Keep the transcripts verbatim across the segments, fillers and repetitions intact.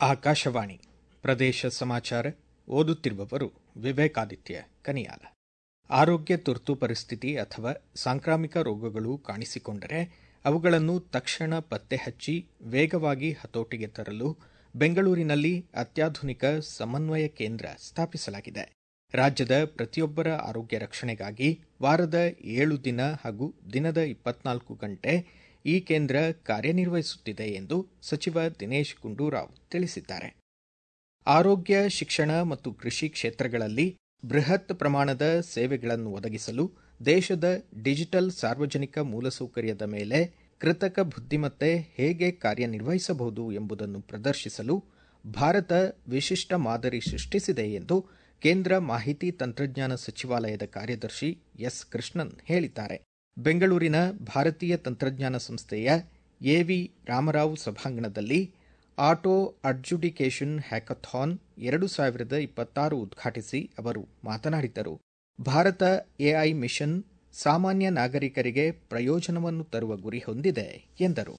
ಆಕಾಶವಾಣಿ ಪ್ರದೇಶ ಸಮಾಚಾರ ಓದುತ್ತಿರುವವರು ವಿವೇಕಾದಿತ್ಯ ಕನಿಯಾಲ. ಆರೋಗ್ಯ ತುರ್ತು ಪರಿಸ್ಥಿತಿ ಅಥವಾ ಸಾಂಕ್ರಾಮಿಕ ರೋಗಗಳು ಕಾಣಿಸಿಕೊಂಡರೆ ಅವುಗಳನ್ನು ತಕ್ಷಣ ಪತ್ತೆ ಹಚ್ಚಿ ವೇಗವಾಗಿ ಹತೋಟಿಗೆ ತರಲು ಬೆಂಗಳೂರಿನಲ್ಲಿ ಅತ್ಯಾಧುನಿಕ ಸಮನ್ವಯ ಕೇಂದ್ರ ಸ್ಥಾಪಿಸಲಾಗಿದೆ. ರಾಜ್ಯದ ಪ್ರತಿಯೊಬ್ಬರ ಆರೋಗ್ಯ ರಕ್ಷಣೆಗಾಗಿ ವಾರದ ಏಳು ದಿನ ಹಾಗೂ ದಿನದ ಇಪ್ಪತ್ನಾಲ್ಕು ಗಂಟೆ ಈ ಕೇಂದ್ರ ಕಾರ್ಯನಿರ್ವಹಿಸುತ್ತಿದೆ ಎಂದು ಸಚಿವ ದಿನೇಶ್ ಗುಂಡೂರಾವ್ ತಿಳಿಸಿದ್ದಾರೆ. ಆರೋಗ್ಯ, ಶಿಕ್ಷಣ ಮತ್ತು ಕೃಷಿ ಕ್ಷೇತ್ರಗಳಲ್ಲಿ ಬೃಹತ್ ಪ್ರಮಾಣದ ಸೇವೆಗಳನ್ನು ಒದಗಿಸಲು ದೇಶದ ಡಿಜಿಟಲ್ ಸಾರ್ವಜನಿಕ ಮೂಲಸೌಕರ್ಯದ ಮೇಲೆ ಕೃತಕ ಬುದ್ಧಿಮತ್ತೆ ಹೇಗೆ ಕಾರ್ಯನಿರ್ವಹಿಸಬಹುದು ಎಂಬುದನ್ನು ಪ್ರದರ್ಶಿಸಲು ಭಾರತ ವಿಶಿಷ್ಟ ಮಾದರಿ ಸೃಷ್ಟಿಸಿದೆ ಎಂದು ಕೇಂದ್ರ ಮಾಹಿತಿ ತಂತ್ರಜ್ಞಾನ ಸಚಿವಾಲಯದ ಕಾರ್ಯದರ್ಶಿ ಎಸ್ ಕೃಷ್ಣನ್ ಹೇಳಿದ್ದಾರೆ. ಬೆಂಗಳೂರಿನ ಭಾರತೀಯ ತಂತ್ರಜ್ಞಾನ ಸಂಸ್ಥೆಯ ಎವಿ ರಾಮರಾವ್ ಸಭಾಂಗಣದಲ್ಲಿ ಆಟೋ ಅಡ್ಜುಡಿಕೇಷನ್ ಹ್ಯಾಕಥಾನ್ ಎರಡು ಸಾವಿರದ ಇಪ್ಪತ್ತಾರು ಉದ್ಘಾಟಿಸಿ ಅವರು ಮಾತನಾಡಿದರು. ಭಾರತ ಎಐ ಮಿಷನ್ ಸಾಮಾನ್ಯ ನಾಗರಿಕರಿಗೆ ಪ್ರಯೋಜನವನ್ನು ತರುವ ಗುರಿ ಹೊಂದಿದೆ ಎಂದರು.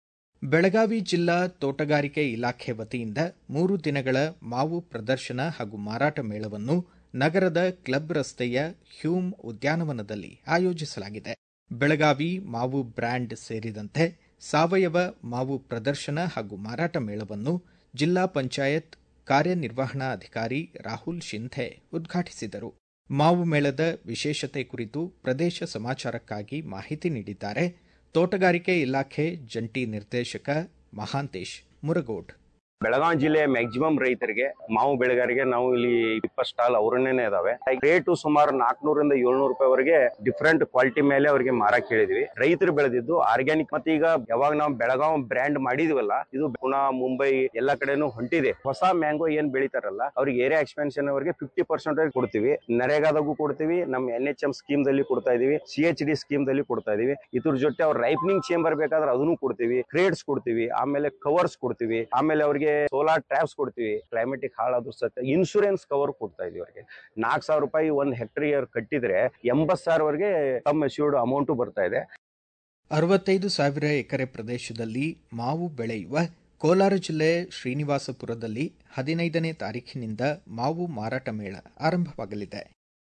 ಬೆಳಗಾವಿ ಜಿಲ್ಲಾ ತೋಟಗಾರಿಕೆ ಇಲಾಖೆ ವತಿಯಿಂದ ಮೂರು ದಿನಗಳ ಮಾವು ಪ್ರದರ್ಶನ ಹಾಗೂ ಮಾರಾಟ ಮೇಳವನ್ನು ನಗರದ ಕ್ಲಬ್ ರಸ್ತೆಯ ಹ್ಯೂಮ್ ಉದ್ಯಾನವನದಲ್ಲಿ ಆಯೋಜಿಸಲಾಗಿದೆ. ಬೆಳಗಾವಿ ಮಾವು ಬ್ರ್ಯಾಂಡ್ ಸೇರಿದಂತೆ ಸಾವಯವ ಮಾವು ಪ್ರದರ್ಶನ ಹಾಗೂ ಮಾರಾಟ ಮೇಳವನ್ನು ಜಿಲ್ಲಾ ಪಂಚಾಯತ್ ಕಾರ್ಯನಿರ್ವಹಣಾಧಿಕಾರಿ ರಾಹುಲ್ ಶಿಂಧೆ ಉದ್ಘಾಟಿಸಿದರು. ಮಾವು ಮೇಳದ ವಿಶೇಷತೆ ಕುರಿತು ಪ್ರದೇಶ ಸಮಾಚಾರಕ್ಕಾಗಿ ಮಾಹಿತಿ ನೀಡಿದ್ದಾರೆ ತೋಟಗಾರಿಕೆ ಇಲಾಖೆ ಜಂಟಿ ನಿರ್ದೇಶಕ ಮಹಾಂತೇಶ್ ಮುರಗೋಡ್. ಬೆಳಗಾವಿ ಜಿಲ್ಲೆಯ ಮ್ಯಾಕ್ಸಿಮಮ್ ರೈತರಿಗೆ ಮಾವು ಬೆಳೆಗಾರರಿಗೆ ನಾವು ಇಲ್ಲಿ ಇಪ್ಪತ್ತು ಸ್ಟಾಲ್ ಅವರನ್ನೇ ಇದಾವೆ. ರೇಟು ಸುಮಾರು ನಾಲ್ಕನೂರಿಂದ ಏಳ್ನೂರು ರೂಪಾಯಿವರೆಗೆ ಡಿಫ್ರೆಂಟ್ ಕ್ವಾಲಿಟಿ ಮೇಲೆ ಅವರಿಗೆ ಮಾರಕ್ ಹೇಳಿದ್ವಿ. ರೈತರು ಬೆಳೆದಿದ್ದು ಆರ್ಗ್ಯಾನಿಕ್. ಮತ್ತೆ ಈಗ ಯಾವಾಗ ನಾವು ಬೆಳಗಾವಿ ಬ್ರ್ಯಾಂಡ್ ಮಾಡಿದ್ವಲ್ಲ, ಇದು ಪುಣೆ, ಮುಂಬೈ ಎಲ್ಲಾ ಕಡೆನೂ ಹೊಂಟಿದೆ. ಹೊಸ ಮ್ಯಾಂಗೋ ಏನ್ ಬೆಳಿತಾರಲ್ಲ ಅವ್ರಿಗೆ ಏರಿಯಾ ಎಕ್ಸ್ಪೆನ್ಷನ್ ಅವರಿಗೆ ಫಿಫ್ಟಿ ಪರ್ಸೆಂಟ್ ಕೊಡ್ತೀವಿ. ನರೇಗಾದಾಗೂ ಕೊಡ್ತೀವಿ, ನಮ್ಮ ಎನ್ ಎಚ್ ಎಂ ಸ್ಕೀಮ್ ದಲ್ಲಿ ಕೊಡ್ತಾ ಇದೀವಿ, ಸಿ ಎಚ್ ಡಿ ಸ್ಕೀಮ್ ದಲ್ಲಿ ಕೊಡ್ತಾ ಇದೀವಿ. ಇದ್ರ ಜೊತೆ ಅವ್ರ ರೈಪನಿಂಗ್ ಚೇಂಬರ್ ಬೇಕಾದ್ರೆ ಅದನ್ನು ಕೊಡ್ತೀವಿ, ಕ್ರೇಡ್ಸ್ ಕೊಡ್ತೀವಿ, ಆಮೇಲೆ ಕವರ್ಸ್ ಕೊಡ್ತೀವಿ, ಆಮೇಲೆ ಅವ್ರಿಗೆ ಸೋಲಾರ್ ಟ್ರ್ಯಾಪ್ಸ್ ಕೊಡ್ತೀವಿ. ಕ್ಲೈಮೆಟಿಕ್ ಹಾಳಾದ್ರೂ ಸತ್ಯ ಇನ್ಶೂರೆನ್ಸ್ ಕವರ್ ಕೊಡ್ತಾ ಇದೀವಿ. ಅವರಿಗೆ ನಾಲ್ಕು ಸಾವಿರ ರೂಪಾಯಿ ಒಂದ್ ಹೆಕ್ಟೇರ್ ಕಟ್ಟಿದ್ರೆ ಎಂಬತ್ ಸಾವಿರವರೆಗೆ ತಮ್ಮ ಅಶ್ಯೂರ್ಡ್ ಅಮೌಂಟ್ ಬರ್ತಾ ಇದೆ. ಅರವತ್ತೈದು ಸಾವಿರ ಎಕರೆ ಪ್ರದೇಶದಲ್ಲಿ ಮಾವು ಬೆಳೆಯುವ ಕೋಲಾರ ಜಿಲ್ಲೆ ಶ್ರೀನಿವಾಸಪುರದಲ್ಲಿ ಹದಿನೈದನೇ ತಾರೀಖಿನಿಂದ ಮಾವು ಮಾರಾಟ ಮೇಳ ಆರಂಭವಾಗಲಿದೆ.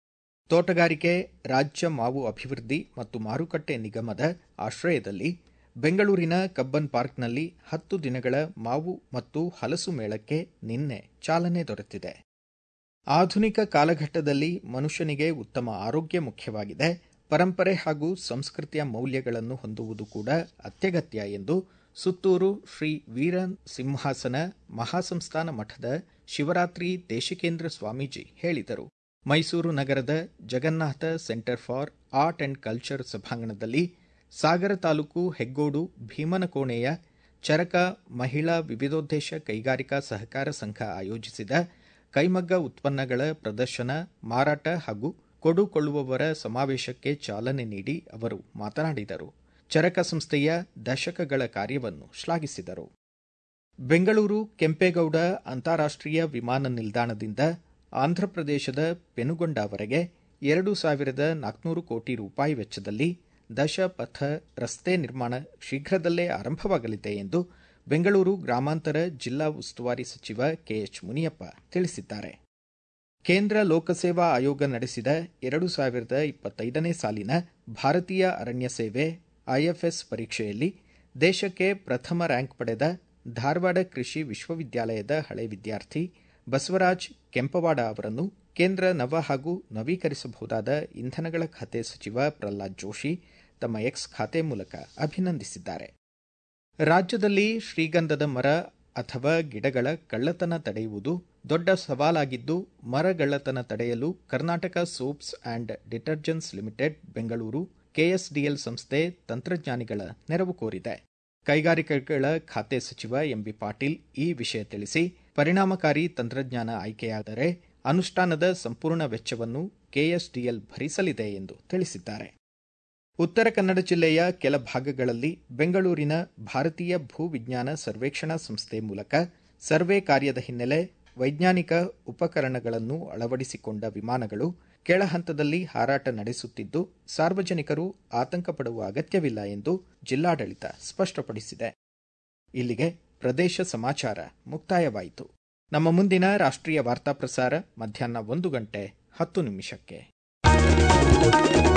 ತೋಟಗಾರಿಕೆ ರಾಜ್ಯ ಮಾವು ಅಭಿವೃದ್ಧಿ ಮತ್ತು ಮಾರುಕಟ್ಟೆ ನಿಗಮದ ಆಶ್ರಯದಲ್ಲಿ ಬೆಂಗಳೂರಿನ ಕಬ್ಬನ್ ಪಾರ್ಕ್ನಲ್ಲಿ ಹತ್ತು ದಿನಗಳ ಮಾವು ಮತ್ತು ಹಲಸು ಮೇಳಕ್ಕೆ ನಿನ್ನೆ ಚಾಲನೆ ದೊರೆತಿದೆ. ಆಧುನಿಕ ಕಾಲಘಟ್ಟದಲ್ಲಿ ಮನುಷ್ಯನಿಗೆ ಉತ್ತಮ ಆರೋಗ್ಯ ಮುಖ್ಯವಾಗಿದೆ. ಪರಂಪರೆ ಹಾಗೂ ಸಂಸ್ಕೃತಿಯ ಮೌಲ್ಯಗಳನ್ನು ಹೊಂದುವುದು ಕೂಡ ಅತ್ಯಗತ್ಯ ಎಂದು ಸುತ್ತೂರು ಶ್ರೀ ವೀರ ಸಿಂಹಾಸನ ಮಹಾಸಂಸ್ಥಾನ ಮಠದ ಶಿವರಾತ್ರಿ ದೇಶಿಕೇಂದ್ರ ಸ್ವಾಮೀಜಿ ಹೇಳಿದರು. ಮೈಸೂರು ನಗರದ Jagannatha centre for art and culture ಸಭಾಂಗಣದಲ್ಲಿ ಸಾಗರ ತಾಲೂಕು ಹೆಗ್ಗೋಡು ಭೀಮನಕೋಣೆಯ ಚರಕ ಮಹಿಳಾ ವಿವಿಧೋದ್ದೇಶ ಕೈಗಾರಿಕಾ ಸಹಕಾರ ಸಂಘ ಆಯೋಜಿಸಿದ ಕೈಮಗ್ಗ ಉತ್ಪನ್ನಗಳ ಪ್ರದರ್ಶನ, ಮಾರಾಟ ಹಾಗೂ ಕೊಡುಕೊಳ್ಳುವವರ ಸಮಾವೇಶಕ್ಕೆ ಚಾಲನೆ ನೀಡಿ ಅವರು ಮಾತನಾಡಿದರು. ಚರಕ ಸಂಸ್ಥೆಯ ದಶಕಗಳ ಕಾರ್ಯವನ್ನು ಶ್ಲಾಘಿಸಿದರು. ಬೆಂಗಳೂರು ಕೆಂಪೇಗೌಡ ಅಂತಾರಾಷ್ಟೀಯ ವಿಮಾನ ನಿಲ್ದಾಣದಿಂದ ಆಂಧ್ರಪ್ರದೇಶದ ಪೆನುಗೊಂಡವರೆಗೆ ಎರಡು ಸಾವಿರದ ನಾಲ್ಕುನೂರು ಕೋಟಿ ರೂಪಾಯಿ ವೆಚ್ಚದಲ್ಲಿ ದಶಪಥ ರಸ್ತೆ ನಿರ್ಮಾಣ ಶೀಘ್ರದಲ್ಲೇ ಆರಂಭವಾಗಲಿದೆ ಎಂದು ಬೆಂಗಳೂರು ಗ್ರಾಮಾಂತರ ಜಿಲ್ಲಾ ಉಸ್ತುವಾರಿ ಸಚಿವ ಕೆಎಚ್ ಮುನಿಯಪ್ಪ ತಿಳಿಸಿದ್ದಾರೆ. ಕೇಂದ್ರ ಲೋಕಸೇವಾ ಆಯೋಗ ನಡೆಸಿದ ಎರಡು ಸಾವಿರದ ಇಪ್ಪತ್ತೈದನೇ ಸಾಲಿನ ಭಾರತೀಯ ಅರಣ್ಯ ಸೇವೆ ಐಎಫ್ಎಸ್ ಪರೀಕ್ಷೆಯಲ್ಲಿ ದೇಶಕ್ಕೆ ಪ್ರಥಮ ರ್ಯಾಂಕ್ ಪಡೆದ ಧಾರವಾಡ ಕೃಷಿ ವಿಶ್ವವಿದ್ಯಾಲಯದ ಹಳೆ ವಿದ್ಯಾರ್ಥಿ ಬಸವರಾಜ್ ಕೆಂಪವಾಡ ಅವರನ್ನು ಕೇಂದ್ರ ನವ ಹಾಗೂ ನವೀಕರಿಸಬಹುದಾದ ಇಂಧನಗಳ ಖಾತೆ ಸಚಿವ ಪ್ರಹ್ಲಾದ್ ಜೋಶಿ ತಮ್ಮ ಎಕ್ಸ್ ಖಾತೆ ಮೂಲಕ ಅಭಿನಂದಿಸಿದ್ದಾರೆ. ರಾಜ್ಯದಲ್ಲಿ ಶ್ರೀಗಂಧದ ಮರ ಅಥವಾ ಗಿಡಗಳ ಕಳ್ಳತನ ತಡೆಯುವುದು ದೊಡ್ಡ ಸವಾಲಾಗಿದ್ದು, ಮರಗಳ್ಳತನ ತಡೆಯಲು Karnataka soaps and detergents limited Bengaluru KSDL ಸಂಸ್ಥೆ ತಂತ್ರಜ್ಞಾನಿಗಳ ನೆರವು ಕೋರಿದೆ. ಕೈಗಾರಿಕೆಗಳ ಖಾತೆ ಸಚಿವ ಎಂಬಿ ಪಾಟೀಲ್ ಈ ವಿಷಯ ತಿಳಿಸಿ, ಪರಿಣಾಮಕಾರಿ ತಂತ್ರಜ್ಞಾನ ಆಯ್ಕೆಯಾದರೆ ಅನುಷ್ಠಾನದ ಸಂಪೂರ್ಣ ವೆಚ್ಚವನ್ನು ಕೆಎಸ್ಡಿಎಲ್ ಭರಿಸಲಿದೆ ಎಂದು ತಿಳಿಸಿದ್ದಾರೆ. ಉತ್ತರ ಕನ್ನಡ ಜಿಲ್ಲೆಯ ಕೆಲ ಭಾಗಗಳಲ್ಲಿ ಬೆಂಗಳೂರಿನ ಭಾರತೀಯ ಭೂವಿಜ್ಞಾನ ಸರ್ವೇಕ್ಷಣಾ ಸಂಸ್ಥೆ ಮೂಲಕ ಸರ್ವೆ ಕಾರ್ಯದ ಹಿನ್ನೆಲೆ ವೈಜ್ಞಾನಿಕ ಉಪಕರಣಗಳನ್ನು ಅಳವಡಿಸಿಕೊಂಡ ವಿಮಾನಗಳು ಕೆಳಹಂತದಲ್ಲಿ ಹಾರಾಟ ನಡೆಸುತ್ತಿದ್ದು, ಸಾರ್ವಜನಿಕರು ಆತಂಕ ಪಡುವ ಅಗತ್ಯವಿಲ್ಲ ಎಂದು ಜಿಲ್ಲಾಡಳಿತ ಸ್ಪಷ್ಟಪಡಿಸಿದೆ. ಇಲ್ಲಿಗೆ ಪ್ರದೇಶ ಸಮಾಚಾರ ಮುಕ್ತಾಯವಾಯಿತು. ನಮ್ಮ ಮುಂದಿನ ರಾಷ್ಟ್ರೀಯ ವಾರ್ತಾ ಪ್ರಸಾರ ಮಧ್ಯಾಹ್ನ ಒಂದು ಗಂಟೆ ಹತ್ತು ನಿಮಿಷಕ್ಕೆ.